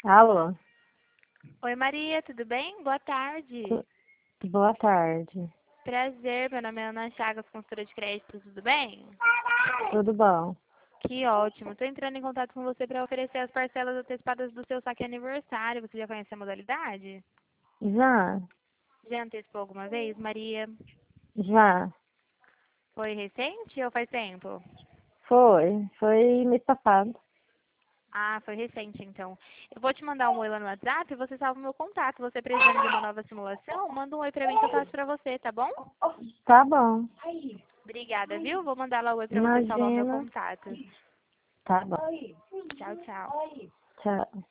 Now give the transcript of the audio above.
Alô? Oi, Maria, tudo bem? Boa tarde. Boa tarde. Prazer, meu nome é Ana Chagas, consultora de crédito, tudo bem? Tudo bom? Que ótimo. Estou entrando em contato com você para oferecer as parcelas antecipadas do seu saque aniversário. Você já conhece a modalidade? Já, Já antecipou alguma vez, Maria? já. Foi recente ou faz tempo? Foi mês passado. Ah, foi recente, então. Eu vou te mandar um oi lá no WhatsApp e você salva o meu contato. Você precisando de uma nova simulação, manda um oi para mim que eu faço para você, tá bom? Tá bom. Obrigada, viu? Vou mandar lá o oi para você salvar o meu Imagina. contato. Tá bom. Tchau, tchau. Tchau.